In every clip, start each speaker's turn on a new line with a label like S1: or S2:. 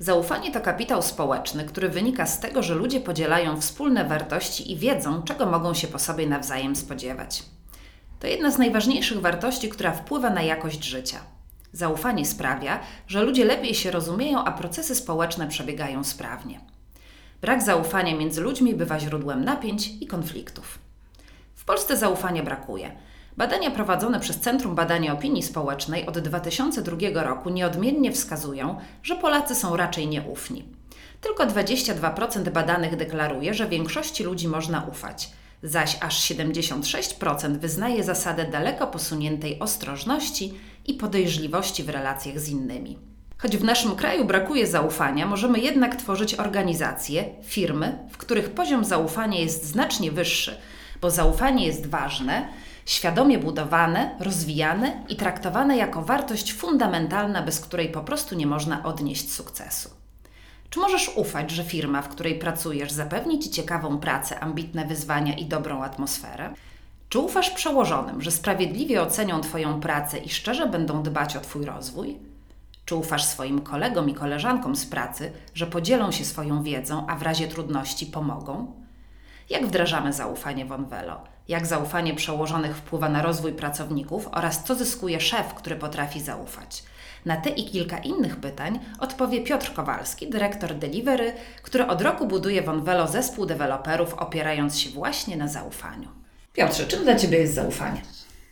S1: Zaufanie to kapitał społeczny, który wynika z tego, że ludzie podzielają wspólne wartości i wiedzą, czego mogą się po sobie nawzajem spodziewać. To jedna z najważniejszych wartości, która wpływa na jakość życia. Zaufanie sprawia, że ludzie lepiej się rozumieją, a procesy społeczne przebiegają sprawnie. Brak zaufania między ludźmi bywa źródłem napięć i konfliktów. W Polsce zaufania brakuje. Badania prowadzone przez Centrum Badania Opinii Społecznej od 2002 roku nieodmiennie wskazują, że Polacy są raczej nieufni. Tylko 22% badanych deklaruje, że większości ludzi można ufać, zaś aż 76% wyznaje zasadę daleko posuniętej ostrożności i podejrzliwości w relacjach z innymi. Choć w naszym kraju brakuje zaufania, możemy jednak tworzyć organizacje, firmy, w których poziom zaufania jest znacznie wyższy, bo zaufanie jest ważne, świadomie budowane, rozwijane i traktowane jako wartość fundamentalna, bez której po prostu nie można odnieść sukcesu. Czy możesz ufać, że firma, w której pracujesz, zapewni Ci ciekawą pracę, ambitne wyzwania i dobrą atmosferę? Czy ufasz przełożonym, że sprawiedliwie ocenią Twoją pracę i szczerze będą dbać o Twój rozwój? Czy ufasz swoim kolegom i koleżankom z pracy, że podzielą się swoją wiedzą, a w razie trudności pomogą? Jak wdrażamy zaufanie w Onvelo? Jak zaufanie przełożonych wpływa na rozwój pracowników oraz co zyskuje szef, który potrafi zaufać? Na te i kilka innych pytań odpowie Piotr Kowalski, dyrektor Delivery, który od roku buduje w Onvelo zespół deweloperów, opierając się właśnie na zaufaniu. Piotrze, czym dla Ciebie jest zaufanie?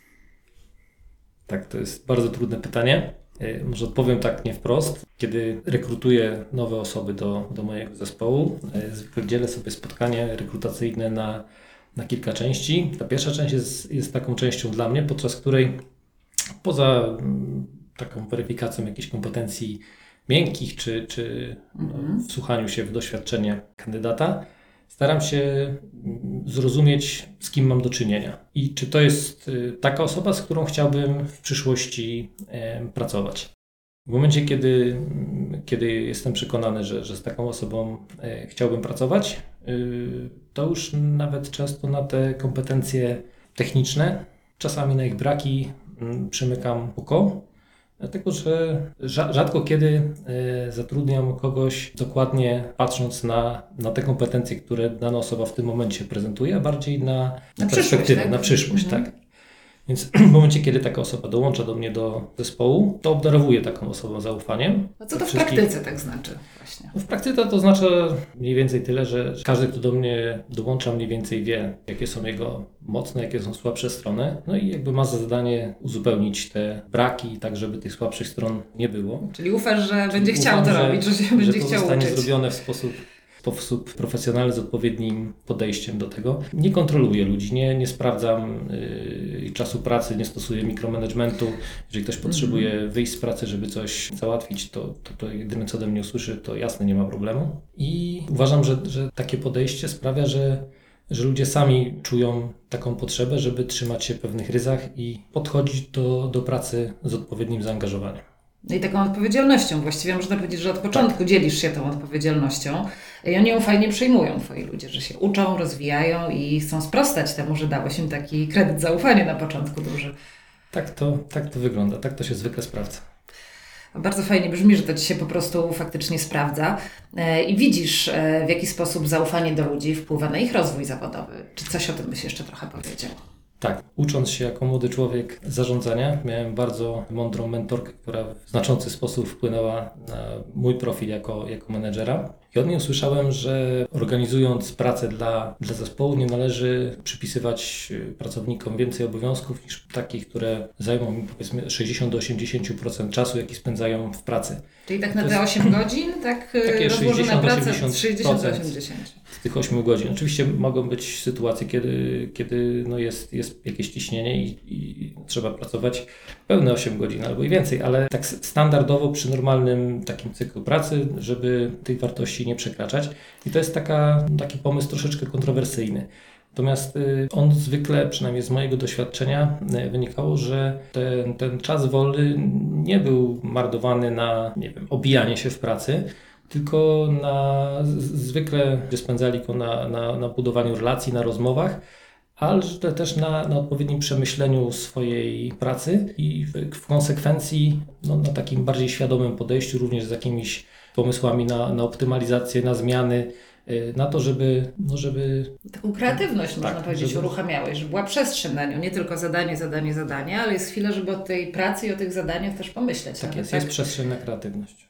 S2: Tak, to jest bardzo trudne pytanie. Może odpowiem tak nie wprost. Kiedy rekrutuję nowe osoby do mojego zespołu, zwykle dzielę sobie spotkanie rekrutacyjne na kilka części. Ta pierwsza część jest taką częścią dla mnie, podczas której poza taką weryfikacją jakichś kompetencji miękkich czy wsłuchaniu się w doświadczenie kandydata, staram się zrozumieć, z kim mam do czynienia i czy to jest taka osoba, z którą chciałbym w przyszłości pracować. W momencie, kiedy jestem przekonany, że z taką osobą chciałbym pracować, to już nawet często na te kompetencje techniczne, czasami na ich braki przymykam oko. Dlatego, że rzadko kiedy zatrudniam kogoś dokładnie patrząc na te kompetencje, które dana osoba w tym momencie prezentuje, a bardziej na perspektywę, tak? Na przyszłość, tak. Więc w momencie, kiedy taka osoba dołącza do mnie do zespołu, to obdarowuję taką osobą zaufaniem.
S1: A co to w praktyce tak znaczy właśnie?
S2: W praktyce to znaczy mniej więcej tyle, że każdy, kto do mnie dołącza, mniej więcej wie, jakie są jego mocne, jakie są słabsze strony. No i jakby ma za zadanie uzupełnić te braki, tak żeby tych słabszych stron nie było.
S1: Czyli ufasz, że będzie chciał to robić, że się będzie chciał uczyć.
S2: Że to zostanie zrobione w sposób profesjonalny, z odpowiednim podejściem do tego. Nie kontroluję ludzi, nie sprawdzam czasu pracy, nie stosuję mikromanagementu. Jeżeli ktoś potrzebuje wyjść z pracy, żeby coś załatwić, to jedyne co ode mnie usłyszy, to jasne, nie ma problemu. I uważam, że takie podejście sprawia, że ludzie sami czują taką potrzebę, żeby trzymać się pewnych ryzach i podchodzić do pracy z odpowiednim zaangażowaniem.
S1: No i taką odpowiedzialnością. Właściwie można powiedzieć, że od początku dzielisz się tą odpowiedzialnością i oni ją fajnie przyjmują, Twoi ludzie, że się uczą, rozwijają i chcą sprostać temu, że dałeś im taki kredyt zaufania na początku duży.
S2: Tak to wygląda, tak to się zwykle sprawdza.
S1: Bardzo fajnie brzmi, że to Ci się po prostu faktycznie sprawdza i widzisz, w jaki sposób zaufanie do ludzi wpływa na ich rozwój zawodowy. Czy coś o tym byś jeszcze trochę powiedział?
S2: Tak, ucząc się jako młody człowiek zarządzania, miałem bardzo mądrą mentorkę, która w znaczący sposób wpłynęła na mój profil jako menedżera. I od niej usłyszałem, że organizując pracę dla zespołu nie należy przypisywać pracownikom więcej obowiązków niż takich, które zajmą mi powiedzmy 60-80% czasu, jaki spędzają w pracy.
S1: Czyli tak na te 8 godzin, tak rozłożona praca 60-80%.
S2: Z tych 8 godzin. Oczywiście mogą być sytuacje, kiedy jest jakieś ciśnienie i trzeba pracować pełne 8 godzin albo i więcej, ale tak standardowo przy normalnym takim cyklu pracy, żeby tych wartości nie przekraczać. I to jest taki pomysł troszeczkę kontrowersyjny. Natomiast on zwykle, przynajmniej z mojego doświadczenia, wynikało, że ten czas wolny nie był marnowany na, obijanie się w pracy, tylko zwykle spędzali go na budowaniu relacji, na rozmowach, ale też na odpowiednim przemyśleniu swojej pracy i w konsekwencji na takim bardziej świadomym podejściu, również z jakimiś pomysłami na optymalizację, na zmiany, na to, żeby...
S1: Taką kreatywność, można powiedzieć,
S2: żeby...
S1: uruchamiałeś, żeby była przestrzeń na nią, nie tylko zadanie, ale jest chwila, żeby o tej pracy i o tych zadaniach też pomyśleć.
S2: Tak jest przestrzeń na kreatywność.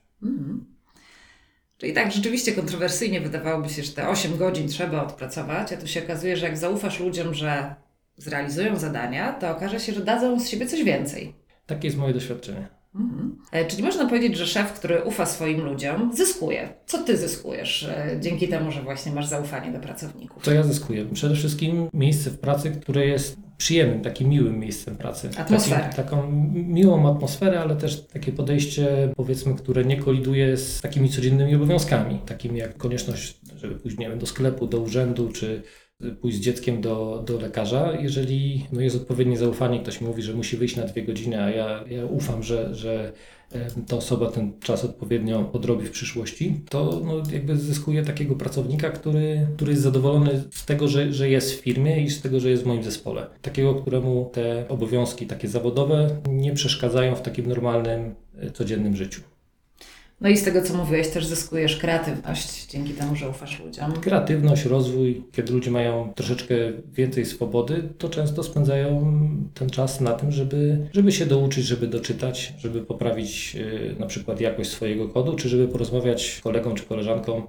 S1: Czyli tak, rzeczywiście kontrowersyjnie wydawałoby się, że te 8 godzin trzeba odpracować, a tu się okazuje, że jak zaufasz ludziom, że zrealizują zadania, to okaże się, że dadzą z siebie coś więcej.
S2: Takie jest moje doświadczenie.
S1: Czyli można powiedzieć, że szef, który ufa swoim ludziom, zyskuje. Co ty zyskujesz dzięki temu, że właśnie masz zaufanie do pracowników?
S2: Co ja zyskuję? Przede wszystkim miejsce w pracy, które jest przyjemnym, takim miłym miejscem pracy.
S1: Atmosferę.
S2: Taką miłą atmosferę, ale też takie podejście, powiedzmy, które nie koliduje z takimi codziennymi obowiązkami, takimi jak konieczność, żeby pójść, nie wiem, do sklepu, do urzędu, czy pójść z dzieckiem do lekarza. Jeżeli jest odpowiednie zaufanie, ktoś mi mówi, że musi wyjść na 2 godziny, a ja ufam, że ta osoba ten czas odpowiednio odrobi w przyszłości, to jakby zyskuje takiego pracownika, który jest zadowolony z tego, że jest w firmie i z tego, że jest w moim zespole. Takiego, któremu te obowiązki takie zawodowe nie przeszkadzają w takim normalnym, codziennym życiu.
S1: No i z tego, co mówiłeś, też zyskujesz kreatywność dzięki temu, że ufasz ludziom.
S2: Kreatywność, rozwój. Kiedy ludzie mają troszeczkę więcej swobody, to często spędzają ten czas na tym, żeby się douczyć, żeby doczytać, żeby poprawić na przykład jakość swojego kodu, czy żeby porozmawiać z kolegą czy koleżanką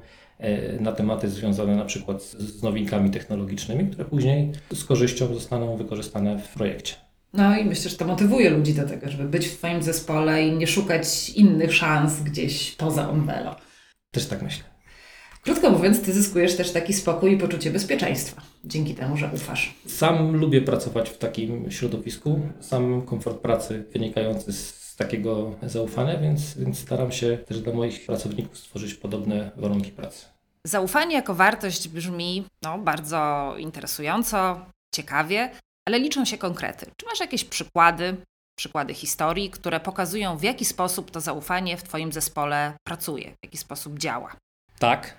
S2: na tematy związane na przykład z nowinkami technologicznymi, które później z korzyścią zostaną wykorzystane w projekcie.
S1: No i myślę, że to motywuje ludzi do tego, żeby być w Twoim zespole i nie szukać innych szans gdzieś poza Onvelo.
S2: Też tak myślę.
S1: Krótko mówiąc, Ty zyskujesz też taki spokój i poczucie bezpieczeństwa dzięki temu, że ufasz.
S2: Sam lubię pracować w takim środowisku. Sam mam komfort pracy wynikający z takiego zaufania, więc staram się też dla moich pracowników stworzyć podobne warunki pracy.
S1: Zaufanie jako wartość brzmi bardzo interesująco, ciekawie, ale liczą się konkrety. Czy masz jakieś przykłady historii, które pokazują, w jaki sposób to zaufanie w Twoim zespole pracuje, w jaki sposób działa?
S2: Tak.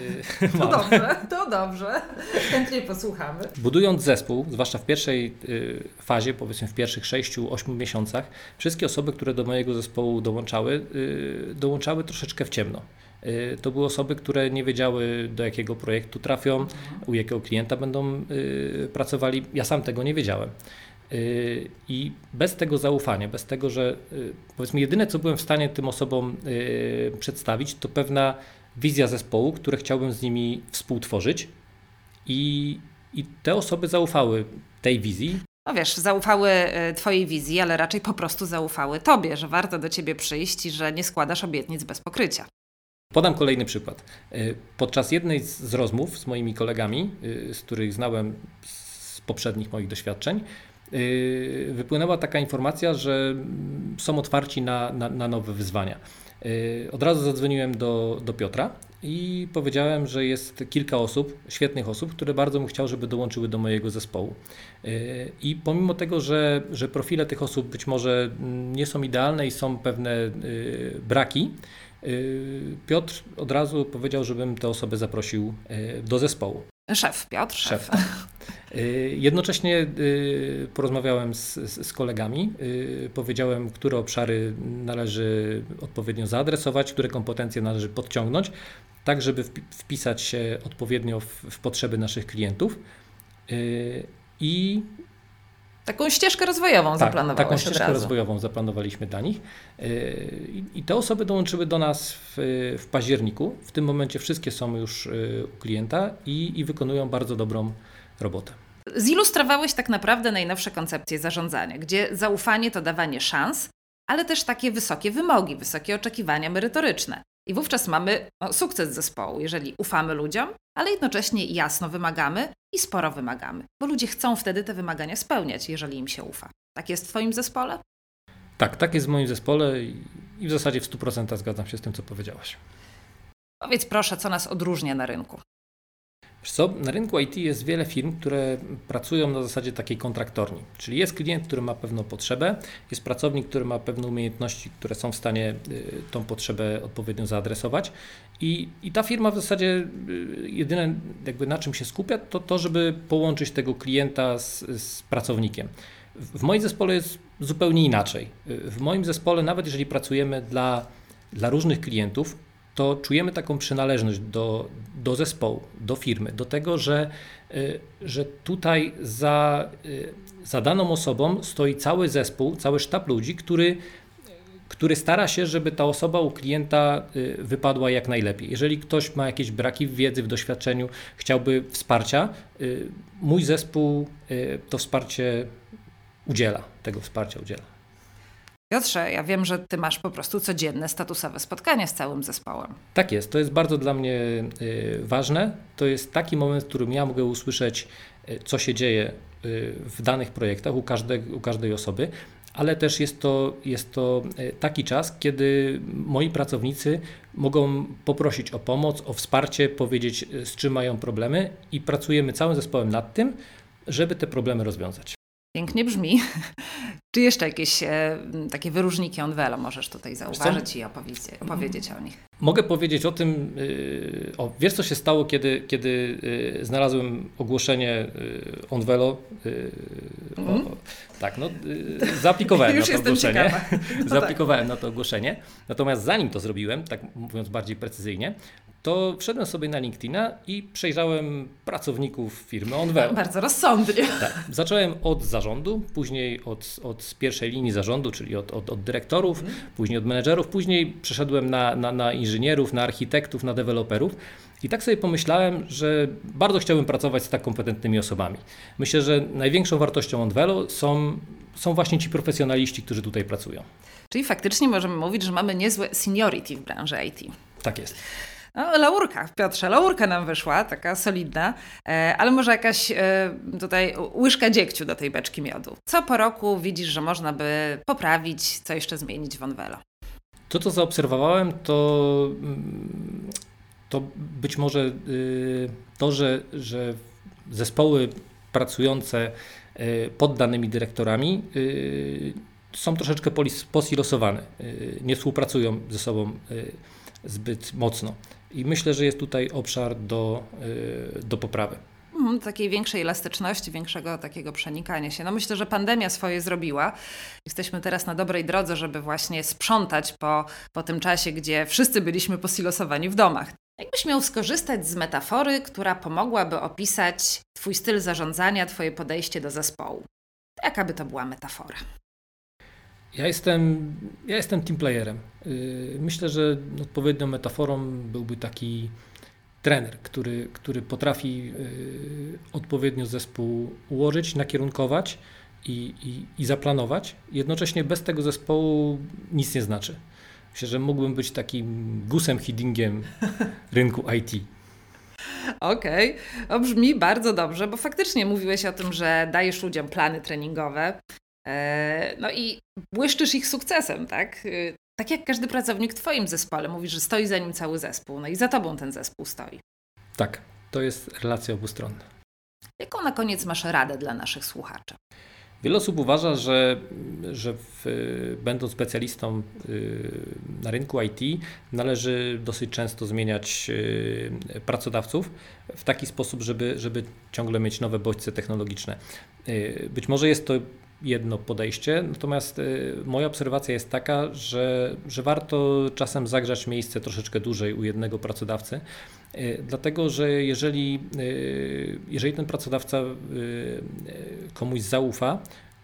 S1: To dobrze. Chętnie posłuchamy.
S2: Budując zespół, zwłaszcza w pierwszej fazie, powiedzmy w pierwszych 6-8 miesiącach, wszystkie osoby, które do mojego zespołu dołączały troszeczkę w ciemno. To były osoby, które nie wiedziały, do jakiego projektu trafią, u jakiego klienta będą pracowali. Ja sam tego nie wiedziałem. I bez tego zaufania, bez tego, że powiedzmy jedyne, co byłem w stanie tym osobom przedstawić, to pewna wizja zespołu, które chciałbym z nimi współtworzyć i te osoby zaufały tej wizji.
S1: No wiesz, zaufały Twojej wizji, ale raczej po prostu zaufały Tobie, że warto do Ciebie przyjść i że nie składasz obietnic bez pokrycia.
S2: Podam kolejny przykład. Podczas jednej z rozmów z moimi kolegami, z których znałem z poprzednich moich doświadczeń, wypłynęła taka informacja, że są otwarci na nowe wyzwania. Od razu zadzwoniłem do Piotra i powiedziałem, że jest kilka osób, świetnych osób, które bardzo bym chciał, żeby dołączyły do mojego zespołu. I pomimo tego, że profile tych osób być może nie są idealne i są pewne braki, Piotr od razu powiedział, żebym te osoby zaprosił do zespołu.
S1: Szef, Piotr.
S2: Szef. Jednocześnie porozmawiałem z kolegami, powiedziałem, które obszary należy odpowiednio zaadresować, które kompetencje należy podciągnąć, tak żeby wpisać się odpowiednio w potrzeby naszych klientów. I
S1: taką ścieżkę rozwojową zaplanowałeś
S2: taką ścieżkę rozwojową zaplanowaliśmy dla nich. I te osoby dołączyły do nas w październiku. W tym momencie wszystkie są już u klienta i wykonują bardzo dobrą robotę.
S1: Zilustrowałeś tak naprawdę najnowsze koncepcje zarządzania, gdzie zaufanie to dawanie szans, ale też takie wysokie wymogi, wysokie oczekiwania merytoryczne. I wówczas mamy sukces zespołu, jeżeli ufamy ludziom, ale jednocześnie jasno wymagamy i sporo wymagamy, bo ludzie chcą wtedy te wymagania spełniać, jeżeli im się ufa. Tak jest w Twoim zespole?
S2: Tak jest w moim zespole i w zasadzie w 100% zgadzam się z tym, co powiedziałaś.
S1: Powiedz proszę, co nas odróżnia na rynku?
S2: Wiesz co, na rynku IT jest wiele firm, które pracują na zasadzie takiej kontraktorni, czyli jest klient, który ma pewną potrzebę, jest pracownik, który ma pewne umiejętności, które są w stanie tą potrzebę odpowiednio zaadresować i ta firma w zasadzie jedyne jakby na czym się skupia, to żeby połączyć tego klienta z pracownikiem. W moim zespole jest zupełnie inaczej. W moim zespole, nawet jeżeli pracujemy dla różnych klientów, to czujemy taką przynależność do zespołu, do firmy, do tego, że tutaj za daną osobą stoi cały zespół, cały sztab ludzi, który stara się, żeby ta osoba u klienta wypadła jak najlepiej. Jeżeli ktoś ma jakieś braki w wiedzy, w doświadczeniu, chciałby wsparcia, mój zespół to wsparcie udziela, tego wsparcia udziela.
S1: Piotrze, ja wiem, że ty masz po prostu codzienne statusowe spotkania z całym zespołem.
S2: Tak jest, to jest bardzo dla mnie ważne. To jest taki moment, w którym ja mogę usłyszeć, co się dzieje w danych projektach u każdej osoby, ale też jest to taki czas, kiedy moi pracownicy mogą poprosić o pomoc, o wsparcie, powiedzieć, z czym mają problemy i pracujemy całym zespołem nad tym, żeby te problemy rozwiązać.
S1: Pięknie brzmi. Czy jeszcze jakieś takie wyróżniki Onvelo możesz tutaj zauważyć i opowiedzieć o nich?
S2: Mogę powiedzieć o tym, wiesz co się stało, kiedy znalazłem ogłoszenie Onvelo. Zaaplikowałem
S1: Już
S2: na to ogłoszenie.
S1: Ciekawa.
S2: Na to ogłoszenie. Natomiast zanim to zrobiłem, tak mówiąc bardziej precyzyjnie, to wszedłem sobie na LinkedIna i przejrzałem pracowników firmy Onvelo.
S1: Bardzo rozsądnie.
S2: Tak. Zacząłem od zarządu, później od pierwszej linii zarządu, czyli od dyrektorów, później od menedżerów, później przeszedłem na inżynierów, na architektów, na deweloperów. I tak sobie pomyślałem, że bardzo chciałbym pracować z tak kompetentnymi osobami. Myślę, że największą wartością Onvelo są właśnie ci profesjonaliści, którzy tutaj pracują.
S1: Czyli faktycznie możemy mówić, że mamy niezłe seniority w branży IT.
S2: Tak jest.
S1: No, laurka, Piotrze, laurka nam wyszła, taka solidna, ale może jakaś tutaj łyżka dziegciu do tej beczki miodu. Co po roku widzisz, że można by poprawić, co jeszcze zmienić w Onvelo?
S2: To, co zaobserwowałem, to być może to, że zespoły pracujące pod danymi dyrektorami są troszeczkę posilosowane, nie współpracują ze sobą zbyt mocno. I myślę, że jest tutaj obszar do poprawy.
S1: Takiej większej elastyczności, większego takiego przenikania się. No myślę, że pandemia swoje zrobiła. Jesteśmy teraz na dobrej drodze, żeby właśnie sprzątać po tym czasie, gdzie wszyscy byliśmy posilosowani w domach. Jakbyś miał skorzystać z metafory, która pomogłaby opisać twój styl zarządzania, twoje podejście do zespołu, to jaka by to była metafora?
S2: Ja jestem team playerem. Myślę, że odpowiednią metaforą byłby taki trener, który potrafi odpowiednio zespół ułożyć, nakierunkować i zaplanować. Jednocześnie bez tego zespołu nic nie znaczy. Myślę, że mógłbym być takim Gusem Hiddingiem rynku IT.
S1: Okej, to brzmi bardzo dobrze, bo faktycznie mówiłeś o tym, że dajesz ludziom plany treningowe, no i błyszczysz ich sukcesem, tak? Tak jak każdy pracownik w twoim zespole, mówisz, że stoi za nim cały zespół, no i za tobą ten zespół stoi.
S2: Tak, to jest relacja obustronna.
S1: Jaką na koniec masz radę dla naszych słuchaczy?
S2: Wiele osób uważa, że będąc specjalistą na rynku IT należy dosyć często zmieniać pracodawców w taki sposób, żeby ciągle mieć nowe bodźce technologiczne. Być może jest to jedno podejście, natomiast moja obserwacja jest taka, że warto czasem zagrzać miejsce troszeczkę dłużej u jednego pracodawcy, dlatego że jeżeli ten pracodawca komuś zaufa,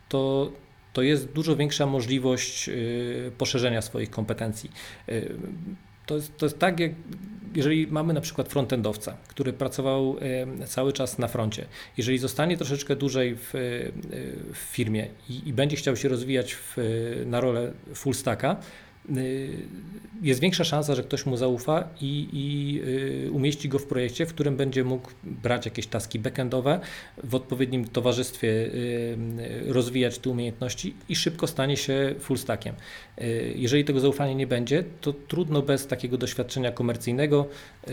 S2: to jest dużo większa możliwość poszerzenia swoich kompetencji. To jest tak, jak jeżeli mamy na przykład frontendowca, który pracował cały czas na froncie. Jeżeli zostanie troszeczkę dłużej w firmie i będzie chciał się rozwijać na rolę full stacka, jest większa szansa, że ktoś mu zaufa i umieści go w projekcie, w którym będzie mógł brać jakieś taski backendowe, w odpowiednim towarzystwie rozwijać te umiejętności i szybko stanie się full stackiem. Jeżeli tego zaufania nie będzie, to trudno bez takiego doświadczenia komercyjnego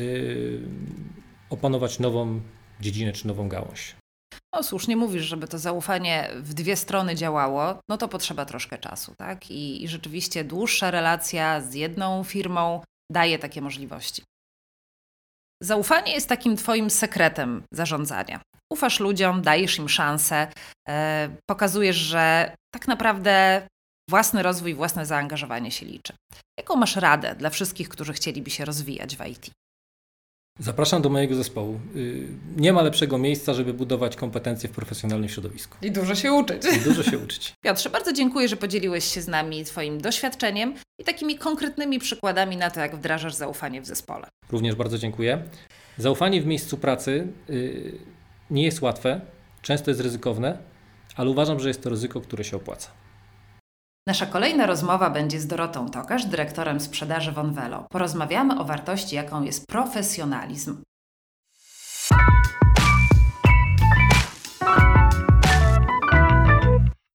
S2: opanować nową dziedzinę czy nową gałąź.
S1: No słusznie mówisz, żeby to zaufanie w dwie strony działało, no to potrzeba troszkę czasu, tak? I rzeczywiście dłuższa relacja z jedną firmą daje takie możliwości. Zaufanie jest takim twoim sekretem zarządzania. Ufasz ludziom, dajesz im szansę, pokazujesz, że tak naprawdę Własny rozwój, własne zaangażowanie się liczy. Jaką masz radę dla wszystkich, którzy chcieliby się rozwijać w IT?
S2: Zapraszam do mojego zespołu. Nie ma lepszego miejsca, żeby budować kompetencje w profesjonalnym środowisku.
S1: I dużo się uczyć.
S2: I dużo się uczyć.
S1: Piotrze, bardzo dziękuję, że podzieliłeś się z nami Twoim doświadczeniem i takimi konkretnymi przykładami na to, jak wdrażasz zaufanie w zespole.
S2: Również bardzo dziękuję. Zaufanie w miejscu pracy nie jest łatwe, często jest ryzykowne, ale uważam, że jest to ryzyko, które się opłaca.
S1: Nasza kolejna rozmowa będzie z Dorotą Tokarz, dyrektorem sprzedaży Vonvelo. Porozmawiamy o wartości, jaką jest profesjonalizm